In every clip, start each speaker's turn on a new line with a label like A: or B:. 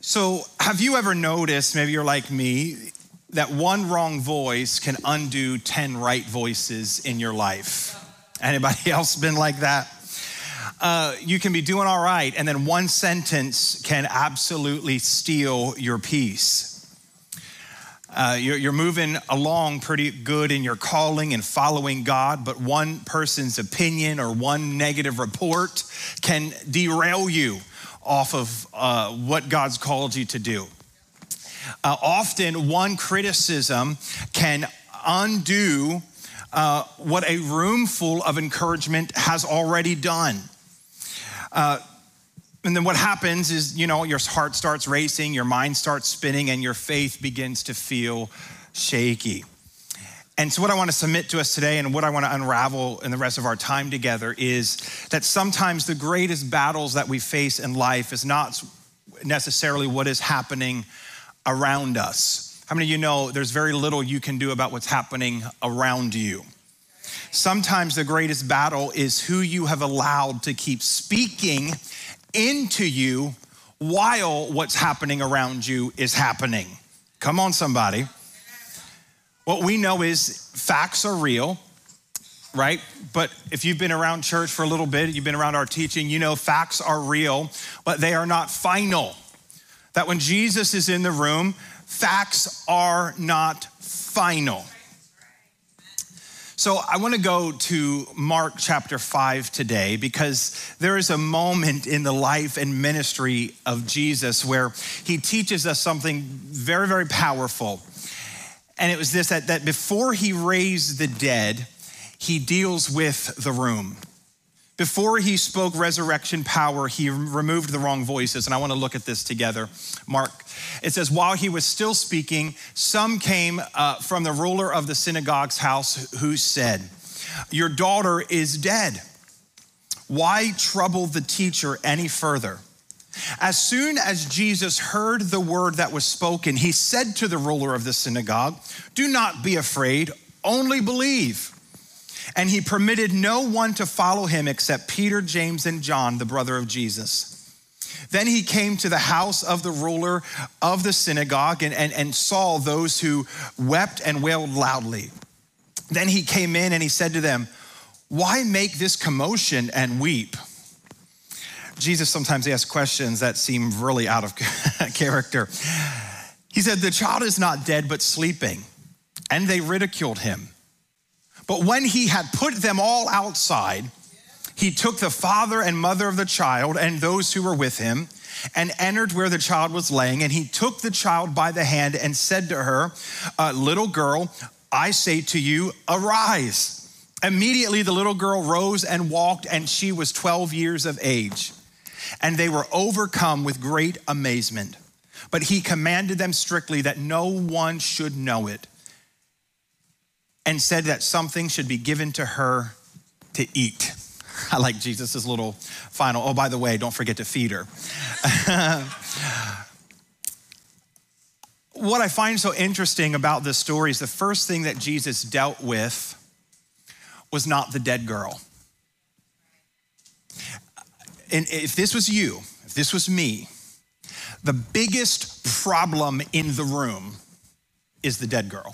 A: So have you ever noticed, maybe you're like me, that one wrong voice can undo 10 right voices in your life? Anybody else been like that? You can be doing all right, and then one sentence can absolutely steal your peace. You're moving along pretty good in your calling and following God, but one person's opinion or one negative report can derail you off of what God's called you to do. Often one criticism can undo what a room full of encouragement has already done. And then what happens is, your heart starts racing, your mind starts spinning, and your faith begins to feel shaky. And so what I want to submit to us today and what I want to unravel in the rest of our time together is that sometimes the greatest battles that we face in life is not necessarily what is happening around us. How many of you know there's very little you can do about what's happening around you? Sometimes the greatest battle is who you have allowed to keep speaking into you while what's happening around you is happening. Come on, somebody. What we know is facts are real, right? But if you've been around church for a little bit, you've been around our teaching, you know facts are real, but they are not final. That when Jesus is in the room, facts are not final. So I want to go to Mark chapter 5 today because there is a moment in the life and ministry of Jesus where he teaches us something very, very powerful. And it was this, that before he raised the dead, he deals with the room. Before he spoke resurrection power, he removed the wrong voices. And I want to look at this together. Mark, it says, while he was still speaking, some came from the ruler of the synagogue's house who said, your daughter is dead. Why trouble the teacher any further? As soon as Jesus heard the word that was spoken, he said to the ruler of the synagogue, do not be afraid, only believe. And he permitted no one to follow him except Peter, James, and John, the brother of Jesus. Then he came to the house of the ruler of the synagogue and saw those who wept and wailed loudly. Then he came in and he said to them, why make this commotion and weep? Jesus sometimes asks questions that seem really out of character. He said, the child is not dead, but sleeping. And they ridiculed him. But when he had put them all outside, he took the father and mother of the child and those who were with him and entered where the child was laying. And he took the child by the hand and said to her, little girl, I say to you, arise. Immediately the little girl rose and walked, and she was 12 years of age. And they were overcome with great amazement. But he commanded them strictly that no one should know it, and said that something should be given to her to eat. I like Jesus's little final, oh, by the way, don't forget to feed her. What I find so interesting about this story is the first thing that Jesus dealt with was not the dead girl. And if this was you, if this was me, the biggest problem in the room is the dead girl.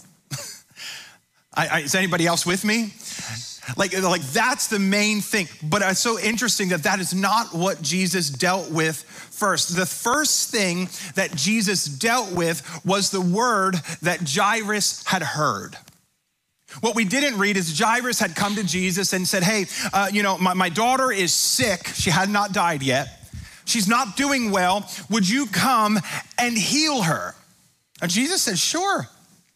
A: Is anybody else with me? Like that's the main thing. But it's so interesting that is not what Jesus dealt with first. The first thing that Jesus dealt with was the word that Jairus had heard. What we didn't read is Jairus had come to Jesus and said, hey, my daughter is sick. She had not died yet. She's not doing well. Would you come and heal her? And Jesus said, sure.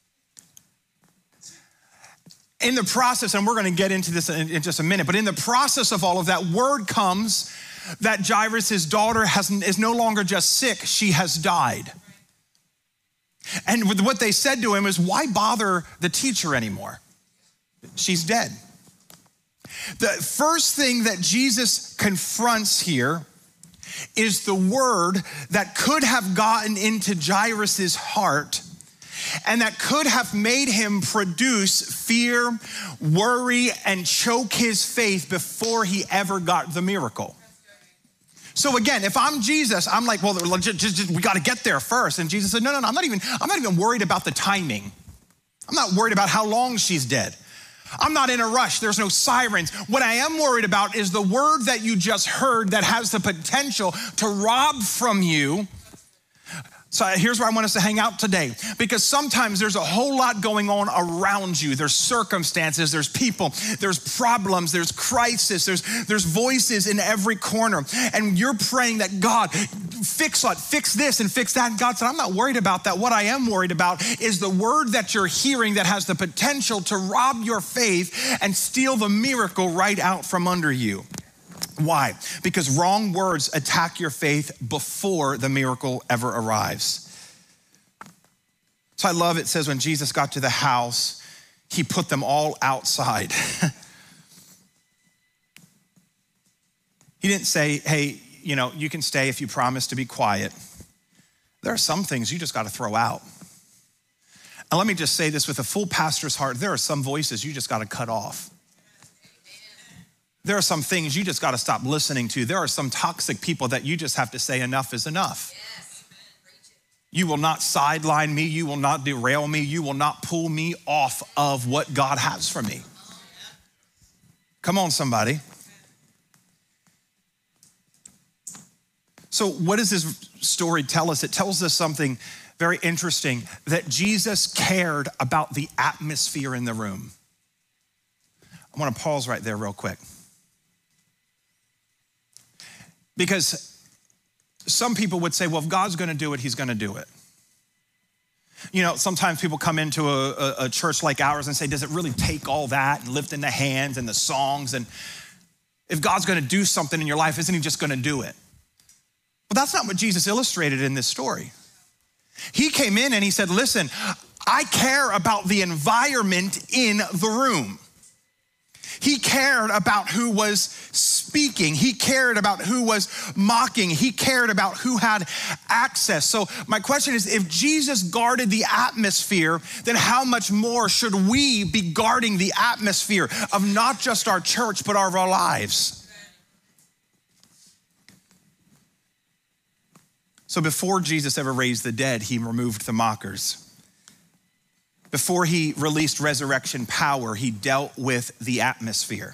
A: In the process, and we're going to get into this in just a minute, but in the process of all of that, word comes that Jairus' daughter is no longer just sick, she has died. And what they said to him is, why bother the teacher anymore? She's dead. The first thing that Jesus confronts here is the word that could have gotten into Jairus' heart and that could have made him produce fear, worry, and choke his faith before he ever got the miracle. So again, if I'm Jesus, I'm like, well, just we got to get there first. And Jesus said, no, I'm not even worried about the timing. I'm not worried about how long she's dead. I'm not in a rush. There's no sirens. What I am worried about is the word that you just heard that has the potential to rob from you. So here's where I want us to hang out today, because sometimes there's a whole lot going on around you. There's circumstances, there's people, there's problems, there's crisis, there's voices in every corner. And you're praying that God, fix this and fix that. And God said, I'm not worried about that. What I am worried about is the word that you're hearing that has the potential to rob your faith and steal the miracle right out from under you. Why? Because wrong words attack your faith before the miracle ever arrives. So I love it says when Jesus got to the house, he put them all outside. He didn't say, hey, you can stay if you promise to be quiet. There are some things you just got to throw out. And let me just say this with a full pastor's heart, there are some voices you just got to cut off. There are some things you just got to stop listening to. There are some toxic people that you just have to say enough is enough. Yes. You will not sideline me. You will not derail me. You will not pull me off of what God has for me. Come on, somebody. So what does this story tell us? It tells us something very interesting, that Jesus cared about the atmosphere in the room. I want to pause right there real quick. Because some people would say, well, if God's gonna do it, he's gonna do it. Sometimes people come into a church like ours and say, does it really take all that and lifting the hands and the songs? And if God's gonna do something in your life, isn't he just gonna do it? Well, that's not what Jesus illustrated in this story. He came in and he said, listen, I care about the environment in the room. He cared about who was speaking. He cared about who was mocking. He cared about who had access. So my question is, if Jesus guarded the atmosphere, then how much more should we be guarding the atmosphere of not just our church, but of our lives? So before Jesus ever raised the dead, he removed the mockers. Before he released resurrection power, he dealt with the atmosphere.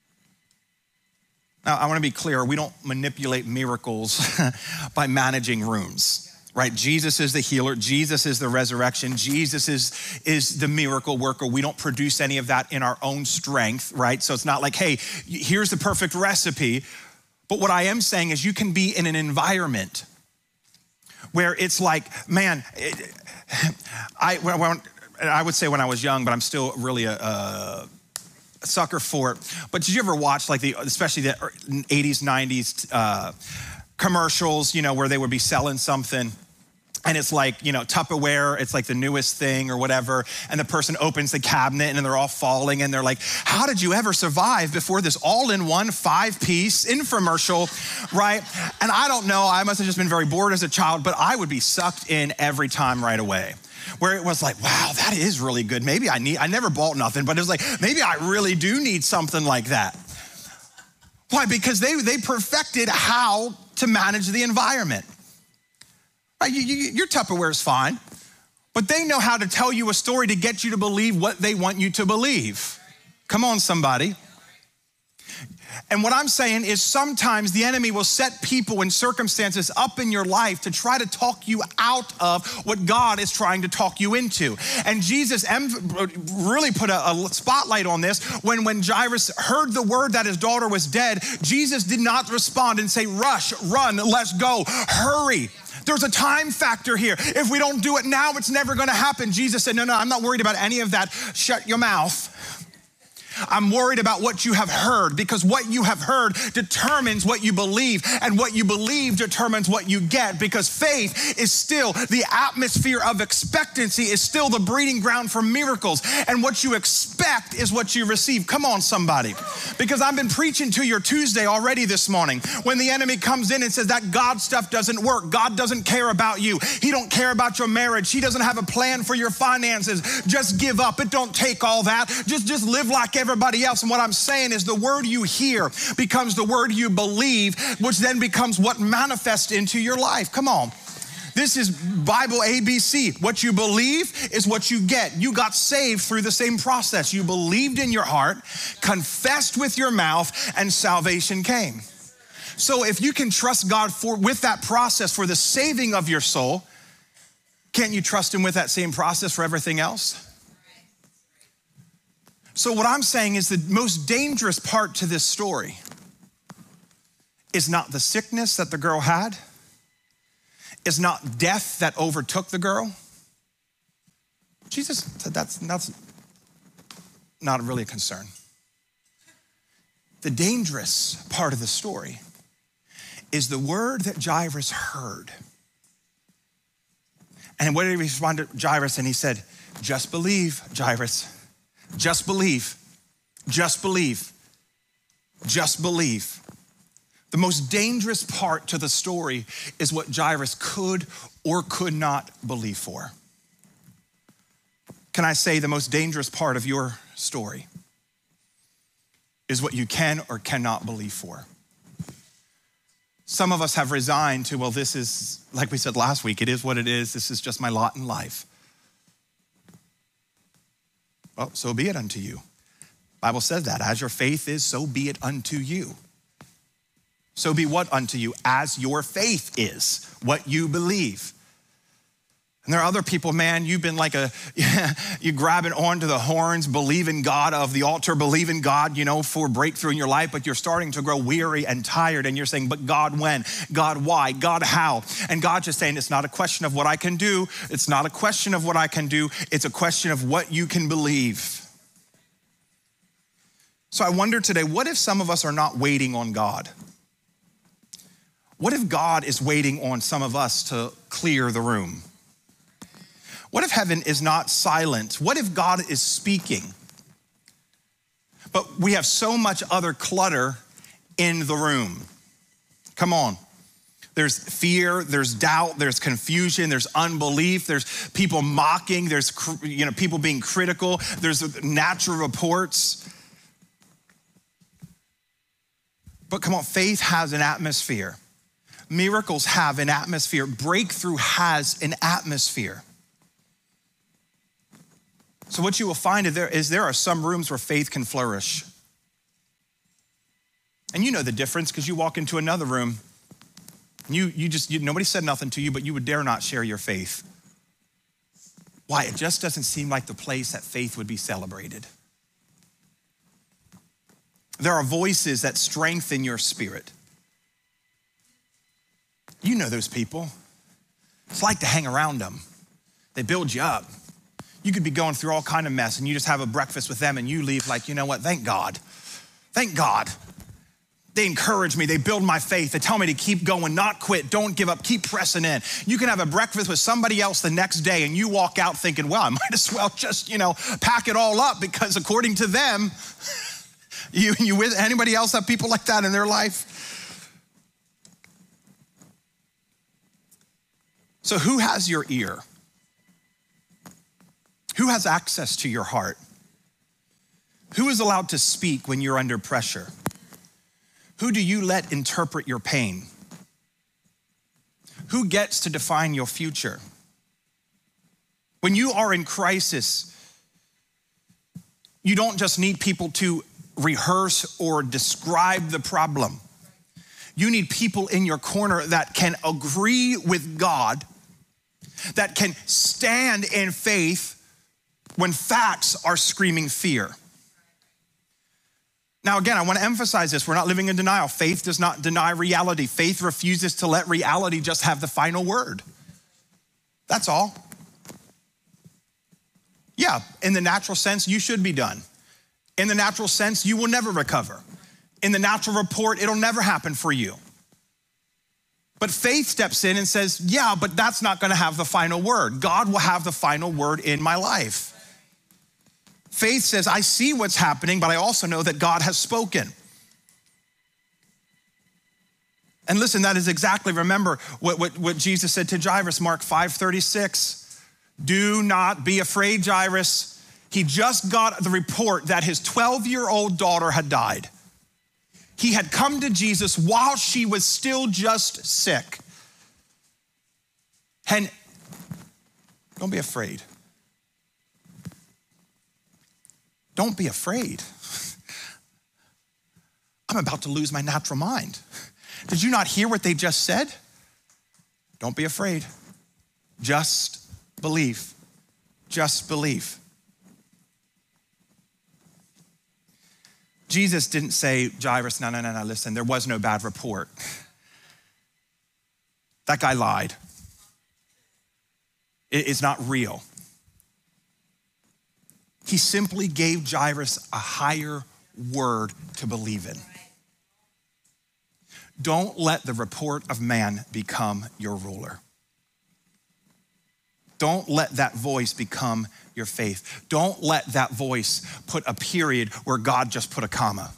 A: Now, I want to be clear, we don't manipulate miracles by managing rooms, right? Jesus is the healer. Jesus is the resurrection. Jesus is the miracle worker. We don't produce any of that in our own strength, right? So it's not like, hey, here's the perfect recipe. But what I am saying is you can be in an environment where it's like, man, I would say when I was young, but I'm still really a sucker for it. But did you ever watch especially the 80s, 90s commercials, where they would be selling something and it's like, Tupperware, it's like the newest thing or whatever. And the person opens the cabinet and they're all falling and they're like, how did you ever survive before this all-in-one 5-piece infomercial, right? And I don't know, I must have just been very bored as a child, but I would be sucked in every time right away. Where it was like, wow, that is really good. Maybe I never bought nothing, but it was like, maybe I really do need something like that. Why? Because they perfected how to manage the environment. Right? Your Tupperware is fine, but they know how to tell you a story to get you to believe what they want you to believe. Come on, somebody. And what I'm saying is sometimes the enemy will set people and circumstances up in your life to try to talk you out of what God is trying to talk you into. And Jesus really put a spotlight on this when Jairus heard the word that his daughter was dead. Jesus did not respond and say, rush, run, let's go, hurry. There's a time factor here. If we don't do it now, it's never gonna happen. Jesus said, no, I'm not worried about any of that. Shut your mouth. I'm worried about what you have heard, because what you have heard determines what you believe, and what you believe determines what you get, because faith is still the atmosphere of expectancy, is still the breeding ground for miracles, and what you expect is what you receive. Come on, somebody. Because I've been preaching to your Tuesday already this morning. When the enemy comes in and says that God stuff doesn't work, God doesn't care about you, he don't care about your marriage, he doesn't have a plan for your finances, just give up. It don't take all that. Just live like everybody everybody else. And what I'm saying is the word you hear becomes the word you believe, which then becomes what manifests into your life. Come on. This is Bible ABC. What you believe is what you get. You got saved through the same process. You believed in your heart, confessed with your mouth, and salvation came. So if you can trust God with that process for the saving of your soul, can't you trust him with that same process for everything else? So what I'm saying is the most dangerous part to this story is not the sickness that the girl had, is not death that overtook the girl. Jesus said that's not really a concern. The dangerous part of the story is the word that Jairus heard. And what did he respond to Jairus? And he said, just believe, Jairus. Just believe. Just believe. Just believe. The most dangerous part to the story is what Jairus could or could not believe for. Can I say the most dangerous part of your story is what you can or cannot believe for? Some of us have resigned to, well, this is, like we said last week, it is what it is. This is just my lot in life. Well, so be it unto you. The Bible says that. As your faith is, so be it unto you. So be what unto you? As your faith is, what you believe. And there are other people, man, you've been like you grabbing onto the horns, believing God of the altar, believing God, for breakthrough in your life, but you're starting to grow weary and tired and you're saying, but God, when? God, why? God, how? And God's just saying, it's not a question of what I can do. It's not a question of what I can do. It's a question of what you can believe. So I wonder today, what if some of us are not waiting on God? What if God is waiting on some of us to clear the room? What if heaven is not silent? What if God is speaking? But we have so much other clutter in the room. Come on. There's fear, there's doubt, there's confusion, there's unbelief, there's people mocking, there's people being critical, there's natural reports. But come on, faith has an atmosphere. Miracles have an atmosphere. Breakthrough has an atmosphere. So what you will find is there are some rooms where faith can flourish. And you know the difference because you walk into another room, nobody said nothing to you, but you would dare not share your faith. Why? It just doesn't seem like the place that faith would be celebrated. There are voices that strengthen your spirit. You know those people. It's like to hang around them. They build you up. You could be going through all kind of mess and you just have a breakfast with them and you leave like, you know what, thank God. Thank God. They encourage me, they build my faith, they tell me to keep going, not quit, don't give up, keep pressing in. You can have a breakfast with somebody else the next day and you walk out thinking, well, I might as well just, pack it all up because according to them, you with anybody else have people like that in their life? So who has your ear? Who has access to your heart? Who is allowed to speak when you're under pressure? Who do you let interpret your pain? Who gets to define your future? When you are in crisis, you don't just need people to rehearse or describe the problem. You need people in your corner that can agree with God, that can stand in faith when facts are screaming fear. Now, again, I want to emphasize this. We're not living in denial. Faith does not deny reality. Faith refuses to let reality just have the final word. That's all. Yeah, in the natural sense, you should be done. In the natural sense, you will never recover. In the natural report, it'll never happen for you. But faith steps in and says, yeah, but that's not going to have the final word. God will have the final word in my life. Faith says, I see what's happening, but I also know that God has spoken. And listen, that is exactly, remember what Jesus said to Jairus, Mark 5:36. Do not be afraid, Jairus. He just got the report that his 12-year-old daughter had died. He had come to Jesus while she was still just sick. And don't be afraid. Don't be afraid. I'm about to lose my natural mind. Did you not hear what they just said? Don't be afraid. Just believe. Just believe. Jesus didn't say, Jairus, no, listen, there was no bad report. That guy lied. It's not real. He simply gave Jairus a higher word to believe in. Don't let the report of man become your ruler. Don't let that voice become your faith. Don't let that voice put a period where God just put a comma.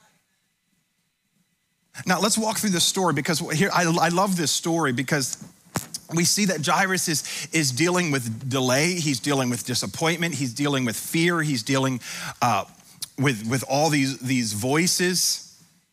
A: Now let's walk through this story, because here I love this story because we see that Jairus is dealing with delay. He's dealing with disappointment. He's dealing with fear. He's dealing with all these voices.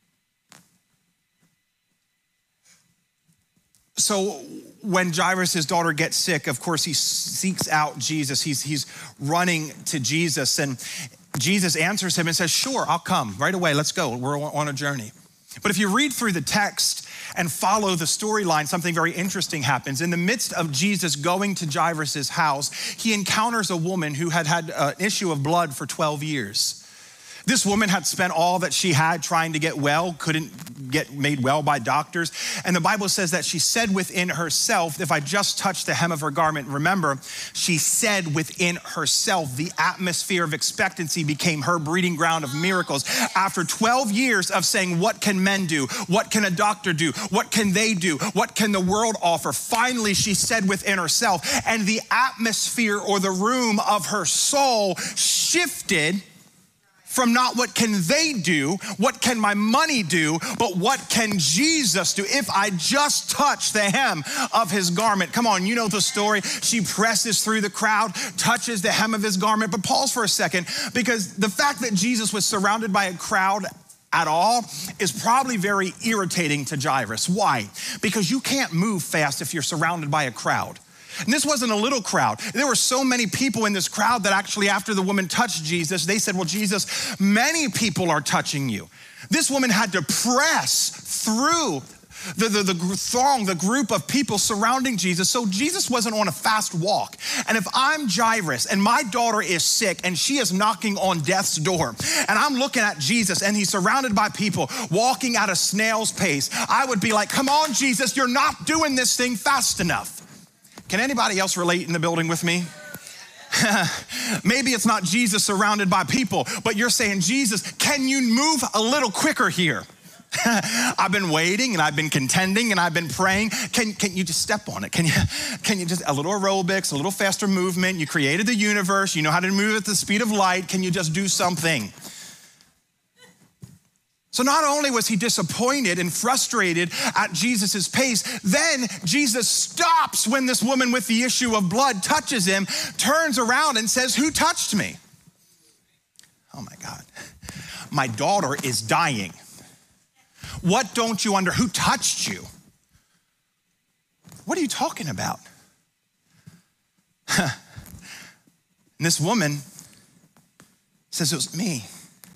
A: So when Jairus' daughter gets sick, of course, he seeks out Jesus. He's running to Jesus, and Jesus answers him and says, sure, I'll come right away. Let's go. We're on a journey. But if you read through the text and follow the storyline, something very interesting happens. In the midst of Jesus going to Jairus' house, he encounters a woman who had an issue of blood for 12 years. This woman had spent all that she had trying to get well, couldn't get made well by doctors. And the Bible says that she said within herself, if I just touch the hem of her garment, remember, she said within herself, the atmosphere of expectancy became her breeding ground of miracles. After 12 years of saying, what can men do? What can a doctor do? What can they do? What can the world offer? Finally, she said within herself, and the atmosphere or the room of her soul shifted from not what can they do, what can my money do, but what can Jesus do if I just touch the hem of his garment. Come on, you know the story. She presses through the crowd, touches the hem of his garment. But pause for a second, because the fact that Jesus was surrounded by a crowd at all is probably very irritating to Jairus. Why? Because you can't move fast if you're surrounded by a crowd. And this wasn't a little crowd. There were so many people in this crowd that actually after the woman touched Jesus, they said, well, Jesus, many people are touching you. This woman had to press through the throng, the group of people surrounding Jesus. So Jesus wasn't on a fast walk. And if I'm Jairus and my daughter is sick and she is knocking on death's door and I'm looking at Jesus and he's surrounded by people walking at a snail's pace, I would be like, come on, Jesus, you're not doing this thing fast enough. Can anybody else relate in the building with me? Maybe it's not Jesus surrounded by people, but you're saying, Jesus, can you move a little quicker here? I've been waiting and I've been contending and I've been praying. Can you just step on it? Can you just, a little aerobics, a little faster movement? You created the universe. You know how to move at the speed of light. Can you just do something? So not only was he disappointed and frustrated at Jesus's pace, then Jesus stops when this woman with the issue of blood touches him, turns around and says, who touched me? Oh my God, my daughter is dying. What don't you who touched you? What are you talking about? And this woman says, it was me.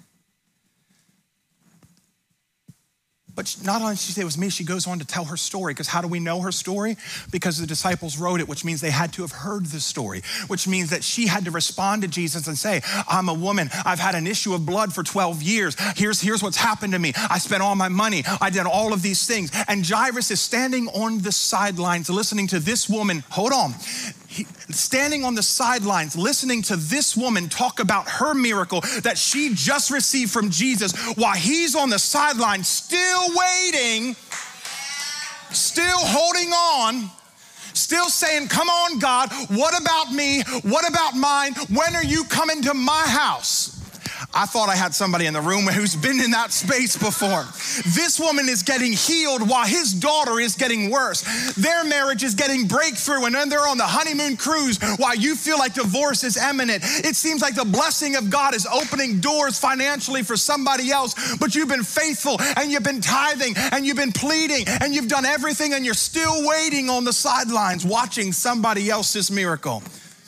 A: But not only did she say it was me, she goes on to tell her story. Because how do we know her story? Because the disciples wrote it, which means they had to have heard the story, which means that she had to respond to Jesus and say, I'm a woman. I've had an issue of blood for 12 years. Here's what's happened to me. I spent all my money. I did all of these things. And Jairus is standing on the sidelines listening to this woman. Hold on. Standing on the sidelines, listening to this woman talk about her miracle that she just received from Jesus, while he's on the sidelines still waiting, still holding on, still saying, come on, God, what about me? What about mine? When are you coming to my house? I thought I had somebody in the room who's been in that space before. This woman is getting healed while his daughter is getting worse. Their marriage is getting breakthrough, and then they're on the honeymoon cruise while you feel like divorce is imminent. It seems like the blessing of God is opening doors financially for somebody else, but you've been faithful and you've been tithing and you've been pleading and you've done everything, and you're still waiting on the sidelines watching somebody else's miracle.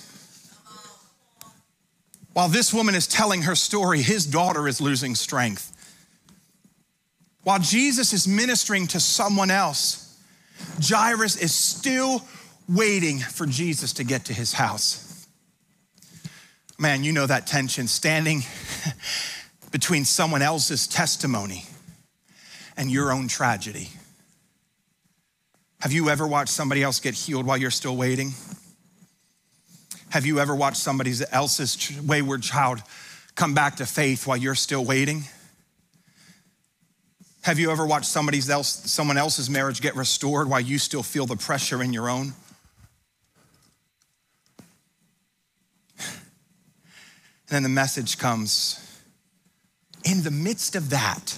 A: While this woman is telling her story, his daughter is losing strength. While Jesus is ministering to someone else, Jairus is still waiting for Jesus to get to his house. Man, you know that tension, standing between someone else's testimony and your own tragedy. Have you ever watched somebody else get healed while you're still waiting? Have you ever watched somebody else's wayward child come back to faith while you're still waiting? Have you ever watched someone else's marriage get restored while you still feel the pressure in your own? And then the message comes, in the midst of that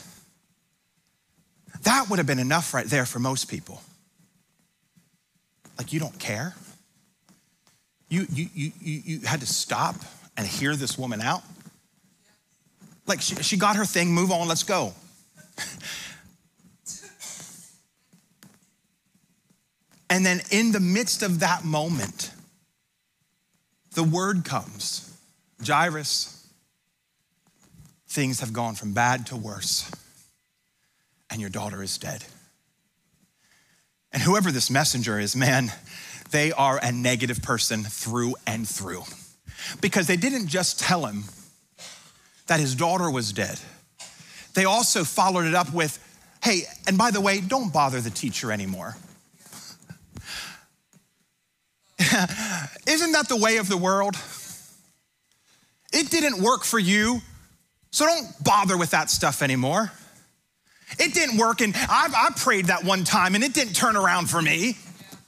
A: would have been enough right there for most people. Like, you don't care? You had to stop and hear this woman out? Like, she got her thing, move on, let's go. And then in the midst of that moment, the word comes, Jairus, things have gone from bad to worse, and your daughter is dead. And whoever this messenger is, man, they are a negative person through and through. Because they didn't just tell him that his daughter was dead. They also followed it up with, hey, and by the way, don't bother the teacher anymore. Isn't that the way of the world? It didn't work for you, so don't bother with that stuff anymore. It didn't work, and I prayed that one time, and it didn't turn around for me.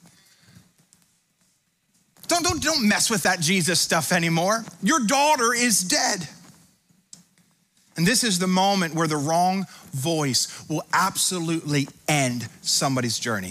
A: Don't mess with that Jesus stuff anymore. Your daughter is dead. And this is the moment where the wrong voice will absolutely end somebody's journey.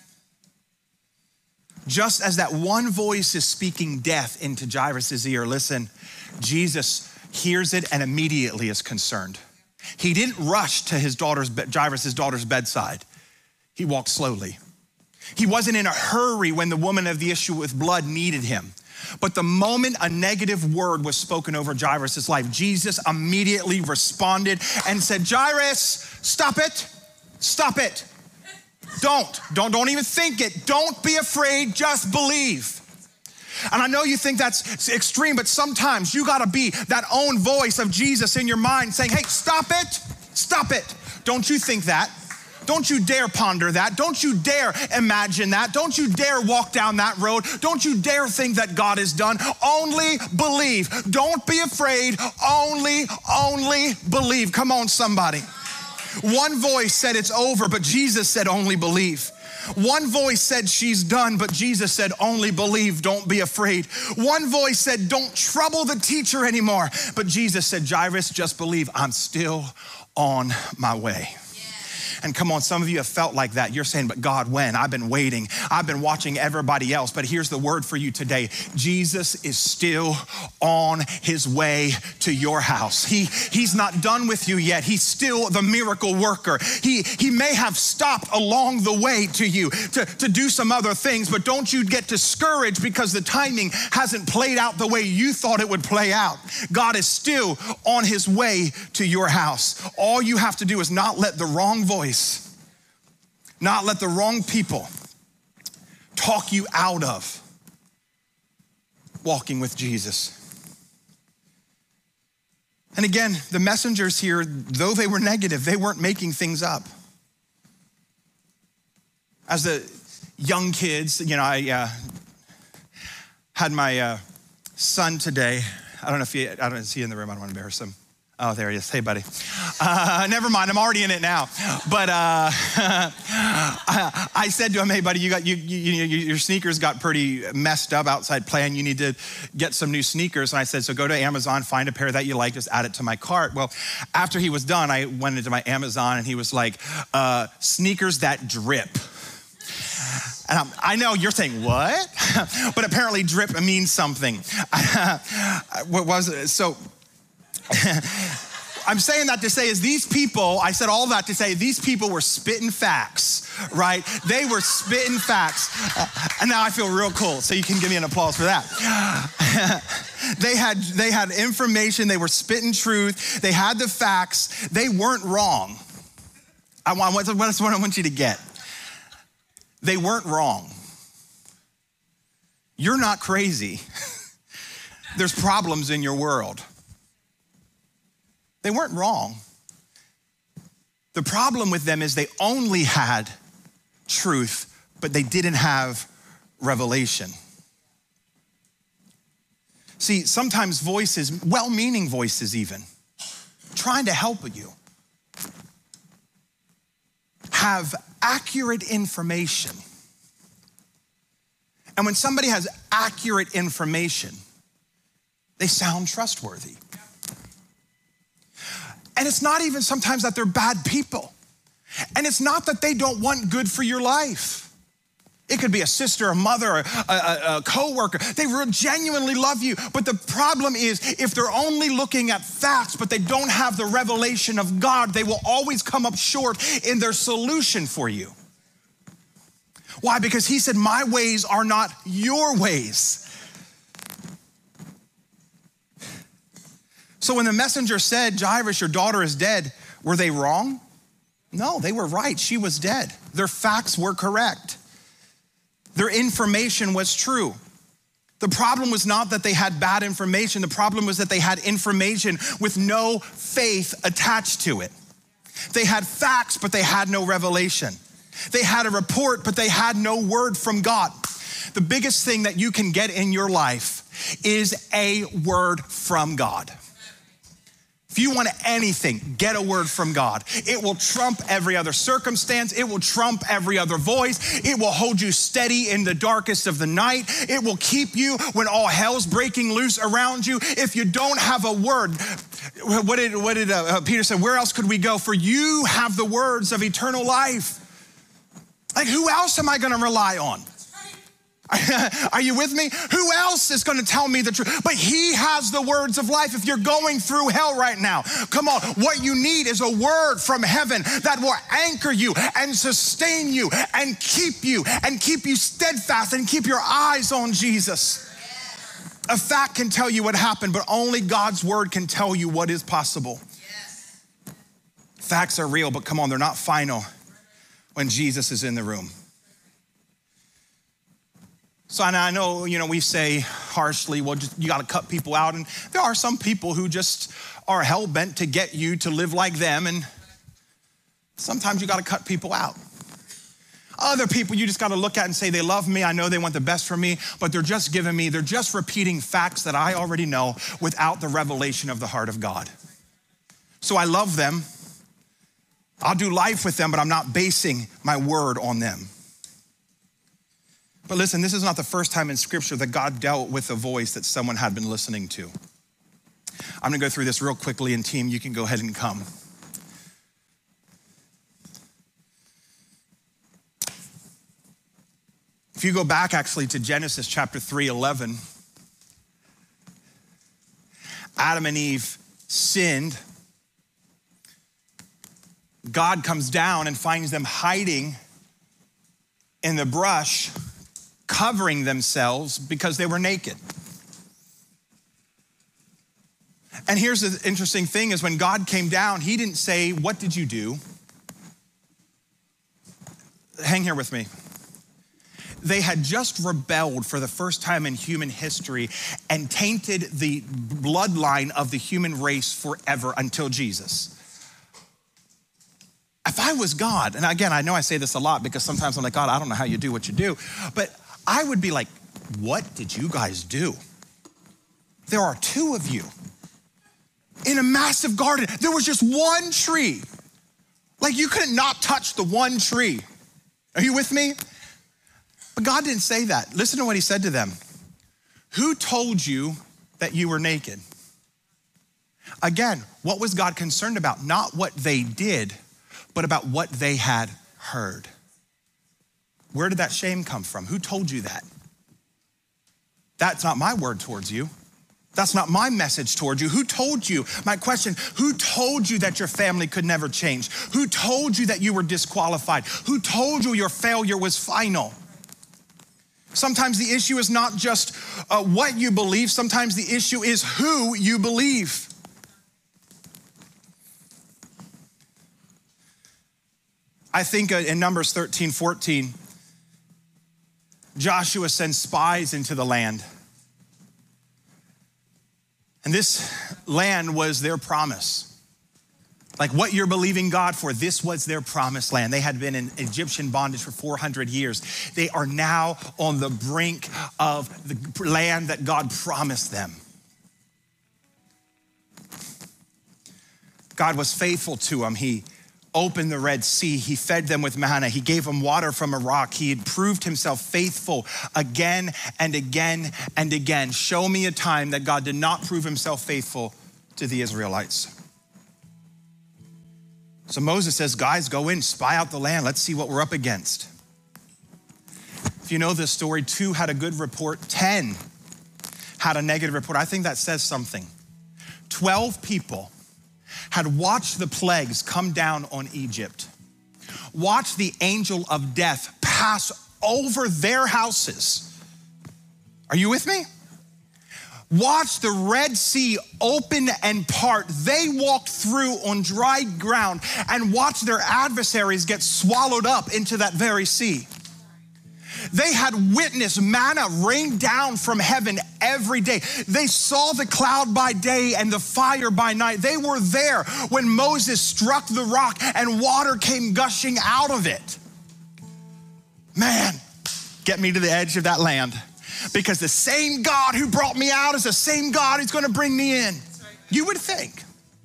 A: Just as that one voice is speaking death into Jairus' ear, listen, Jesus hears it and immediately is concerned. He didn't rush to Jairus' daughter's bedside. He walked slowly. He wasn't in a hurry when the woman of the issue with blood needed him. But the moment a negative word was spoken over Jairus' life, Jesus immediately responded and said, Jairus, stop it, stop it. Don't even think it. Don't be afraid, just believe. And I know you think that's extreme, but sometimes you gotta be that own voice of Jesus in your mind saying, hey, stop it, stop it. Don't you think that? Don't you dare ponder that. Don't you dare imagine that. Don't you dare walk down that road. Don't you dare think that God is done. Only believe. Don't be afraid. Only believe. Come on, somebody. One voice said it's over, but Jesus said only believe. One voice said she's done, but Jesus said only believe, don't be afraid. One voice said don't trouble the teacher anymore, but Jesus said, Jairus, just believe, I'm still on my way. And come on, some of you have felt like that. You're saying, but God, when? I've been waiting. I've been watching everybody else. But here's the word for you today. Jesus is still on his way to your house. He's not done with you yet. He's still the miracle worker. He may have stopped along the way to you to do some other things, but don't you get discouraged because the timing hasn't played out the way you thought it would play out. God is still on his way to your house. All you have to do is not let the wrong voice, not let the wrong people talk you out of walking with Jesus. And again, the messengers here, though they were negative, they weren't making things up. As the young kids, I had my son today. I don't know if I don't see in the room. I don't want to embarrass him. Oh, there he is. Hey, buddy. Never mind. I'm already in it now. But I said to him, hey, buddy, your sneakers got pretty messed up outside playing. You need to get some new sneakers. And I said, so go to Amazon, find a pair that you like, just add it to my cart. Well, after he was done, I went into my Amazon and he was like, sneakers that drip. And I know you're saying, what? But apparently drip means something. What was it? So I'm saying that to say is these people, I said all that to say these people were spitting facts, right? They were spitting facts. And now I feel real cool, so you can give me an applause for that. They had information, they were spitting truth, they had the facts, they weren't wrong. That's what I want you to get. They weren't wrong. You're not crazy. There's problems in your world. They weren't wrong. The problem with them is they only had truth, but they didn't have revelation. See, sometimes voices, well-meaning voices even, trying to help you, have accurate information. And when somebody has accurate information, they sound trustworthy. And it's not even sometimes that they're bad people. And it's not that they don't want good for your life. It could be a sister, a mother, a coworker. They genuinely love you. But the problem is if they're only looking at facts, but they don't have the revelation of God, they will always come up short in their solution for you. Why? Because he said, my ways are not your ways. So when the messenger said, Jairus, your daughter is dead, were they wrong? No, they were right. She was dead. Their facts were correct. Their information was true. The problem was not that they had bad information. The problem was that they had information with no faith attached to it. They had facts, but they had no revelation. They had a report, but they had no word from God. The biggest thing that you can get in your life is a word from God. If you want anything, get a word from God. It will trump every other circumstance. It will trump every other voice. It will hold you steady in the darkest of the night. It will keep you when all hell's breaking loose around you. If you don't have a word, what did Peter say? Where else could we go? For you have the words of eternal life. Like, who else am I going to rely on? Are you with me? Who else is going to tell me the truth? But he has the words of life. If you're going through hell right now, come on, what you need is a word from heaven that will anchor you and sustain you and keep you steadfast and keep your eyes on Jesus. A fact can tell you what happened, but only God's word can tell you what is possible. Facts are real, but come on, they're not final when Jesus is in the room. So I know, we say harshly, well, you got to cut people out. And there are some people who just are hell-bent to get you to live like them. And sometimes you got to cut people out. Other people you just got to look at and say, they love me. I know they want the best for me, but they're just repeating facts that I already know without the revelation of the heart of God. So I love them. I'll do life with them, but I'm not basing my word on them. But listen, this is not the first time in scripture that God dealt with a voice that someone had been listening to. I'm gonna go through this real quickly, and team, you can go ahead and come. If you go back actually to Genesis chapter 3:11, Adam and Eve sinned. God comes down and finds them hiding in the brush, covering themselves because they were naked. And here's the interesting thing is when God came down, he didn't say, what did you do? Hang here with me. They had just rebelled for the first time in human history and tainted the bloodline of the human race forever until Jesus. If I was God, and again, I know I say this a lot because sometimes I'm like, God, I don't know how you do what you do, but I would be like, what did you guys do? There are two of you. in a massive garden. There was just one tree. Like you couldn't not touch the one tree. Are you with me? But God didn't say that. Listen to what he said to them. Who told you that you were naked? Again, what was God concerned about? Not what they did, but about what they had heard. Where did that shame come from? Who told you that? That's not my word towards you. That's not my message towards you. Who told you? My question, who told you that your family could never change? Who told you that you were disqualified? Who told you your failure was final? Sometimes the issue is not just what you believe. Sometimes the issue is who you believe. I think in Numbers 13:14, Joshua sends spies into the land. And this land was their promise. Like what you're believing God for, this was their promised land. They had been in Egyptian bondage for 400 years. They are now on the brink of the land that God promised them. God was faithful to them. He opened the Red Sea. He fed them with manna. He gave them water from a rock. He had proved himself faithful again and again and again. Show me a time that God did not prove himself faithful to the Israelites. So Moses says, guys, go in, spy out the land. Let's see what we're up against. If you know this story, 2 had a good report, 10 had a negative report. I think that says something. 12 people had watched the plagues come down on Egypt, watched the angel of death pass over their houses. Are you with me? Watch the Red Sea open and part. They walked through on dry ground and watched their adversaries get swallowed up into that very sea. They had witnessed manna rain down from heaven every day. They saw the cloud by day and the fire by night. They were there when Moses struck the rock and water came gushing out of it. Man, get me to the edge of that land, because the same God who brought me out is the same God who's going to bring me in. You would think.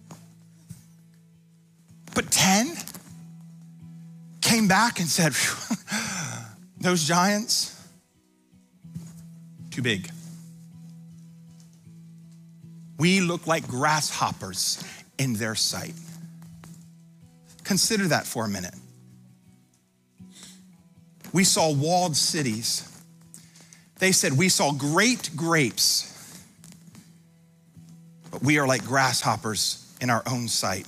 A: But 10 came back and said, those giants, too big. We look like grasshoppers in their sight. Consider that for a minute. We saw walled cities. They said, we saw great grapes, but we are like grasshoppers in our own sight.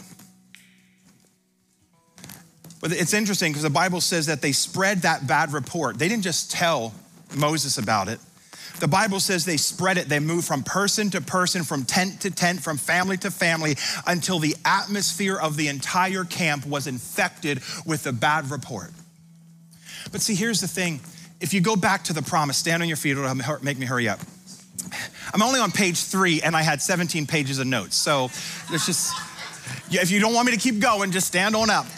A: But it's interesting because the Bible says that they spread that bad report. They didn't just tell Moses about it. The Bible says they spread it. They moved from person to person, from tent to tent, from family to family, until the atmosphere of the entire camp was infected with the bad report. But see, here's the thing. If you go back to the promise, stand on your feet, it'll make me hurry up. I'm only on page 3 and I had 17 pages of notes. So let's just, if you don't want me to keep going, just stand on up.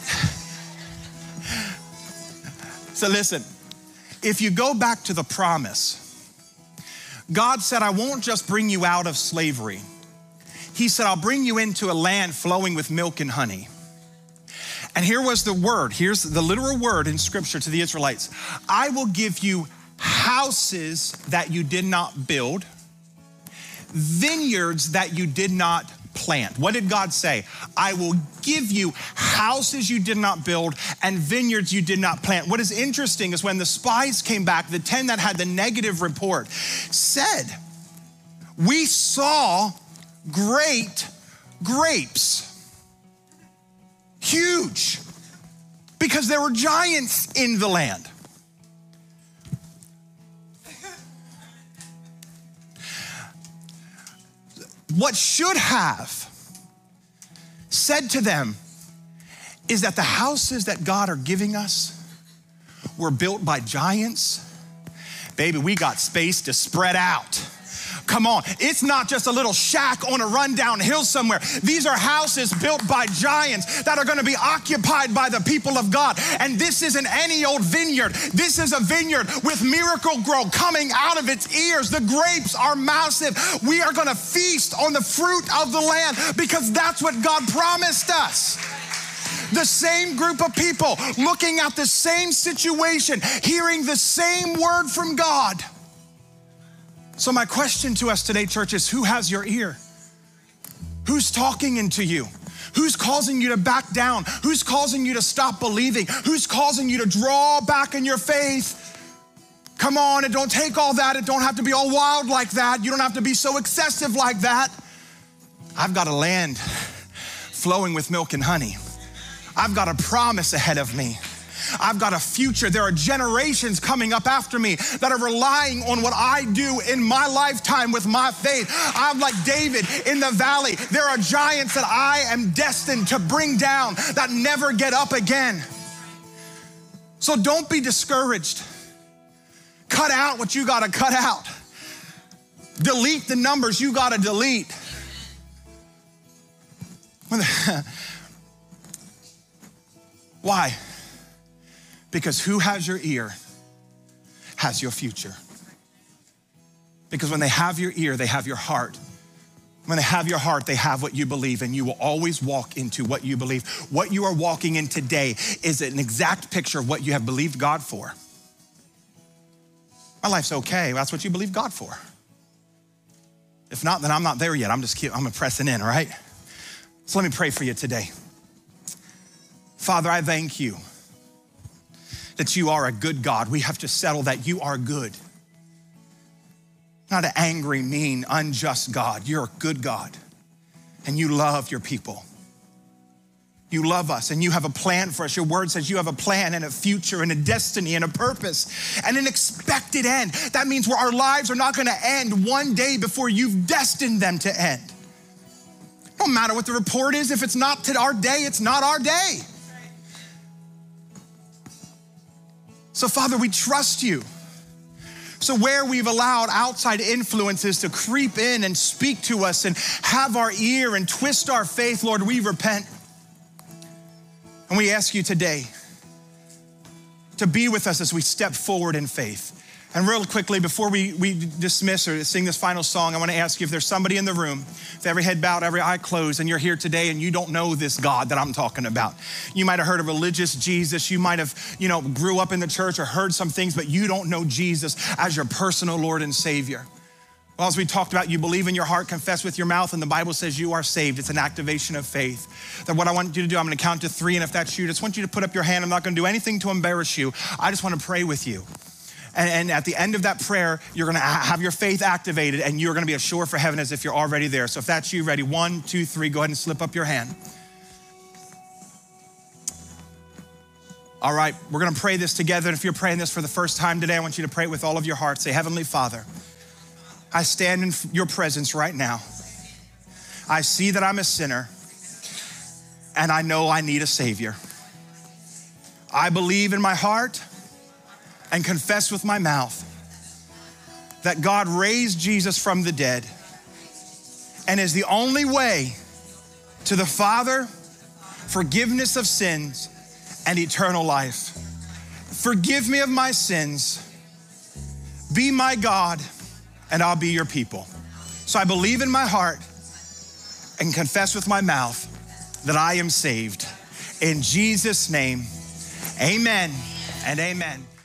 A: So listen, if you go back to the promise, God said, I won't just bring you out of slavery. He said, I'll bring you into a land flowing with milk and honey. And here was the word. Here's the literal word in scripture to the Israelites. I will give you houses that you did not build, vineyards that you did not plant. What did God say? I will give you houses you did not build and vineyards you did not plant. What is interesting is when the spies came back, the 10 that had the negative report said, we saw great grapes. Huge, because there were giants in the land. What should have said to them is that the houses that God are giving us were built by giants. Baby, we got space to spread out. Come on, it's not just a little shack on a rundown hill somewhere. These are houses built by giants that are gonna be occupied by the people of God. And this isn't any old vineyard. This is a vineyard with miracle grow coming out of its ears. The grapes are massive. We are gonna feast on the fruit of the land because that's what God promised us. The same group of people looking at the same situation, hearing the same word from God. So my question to us today, church, is who has your ear? Who's talking into you? Who's causing you to back down? Who's causing you to stop believing? Who's causing you to draw back in your faith? Come on, it don't take all that. It don't have to be all wild like that. You don't have to be so excessive like that. I've got a land flowing with milk and honey. I've got a promise ahead of me. I've got a future. There are generations coming up after me that are relying on what I do in my lifetime with my faith. I'm like David in the valley. There are giants that I am destined to bring down that never get up again. So don't be discouraged. Cut out what you gotta cut out. Delete the numbers you gotta delete. Why? Because who has your ear has your future. Because when they have your ear, they have your heart. When they have your heart, they have what you believe, and you will always walk into what you believe. What you are walking in today is an exact picture of what you have believed God for. My life's okay. That's what you believe God for. If not, then I'm not there yet. I'm pressing in, all right? So let me pray for you today. Father, I thank you that you are a good God. We have to settle that you are good. Not an angry, mean, unjust God. You're a good God, and you love your people. You love us, and you have a plan for us. Your word says you have a plan and a future and a destiny and a purpose and an expected end. That means where our lives are not gonna end one day before you've destined them to end. No matter what the report is, if it's not to our day, it's not our day. So Father, we trust you. So where we've allowed outside influences to creep in and speak to us and have our ear and twist our faith, Lord, we repent. And we ask you today to be with us as we step forward in faith. And real quickly, before we dismiss or sing this final song, I want to ask you if there's somebody in the room, with every head bowed, every eye closed, and you're here today and you don't know this God that I'm talking about. You might have heard of religious Jesus. You might have, grew up in the church or heard some things, but you don't know Jesus as your personal Lord and Savior. Well, as we talked about, you believe in your heart, confess with your mouth, and the Bible says you are saved. It's an activation of faith. That what I want you to do, I'm gonna count to 3, and if that's you, I just want you to put up your hand. I'm not gonna do anything to embarrass you. I just wanna pray with you. And at the end of that prayer, you're gonna have your faith activated, and you're gonna be as sure for heaven as if you're already there. So if that's you, ready? 1, 2, 3, go ahead and slip up your hand. All right, we're gonna pray this together. And if you're praying this for the first time today, I want you to pray it with all of your heart. Say, Heavenly Father, I stand in your presence right now. I see that I'm a sinner, and I know I need a Savior. I believe in my heart and confess with my mouth that God raised Jesus from the dead and is the only way to the Father, forgiveness of sins, and eternal life. Forgive me of my sins. Be my God, and I'll be your people. So I believe in my heart and confess with my mouth that I am saved. In Jesus' name, amen and amen.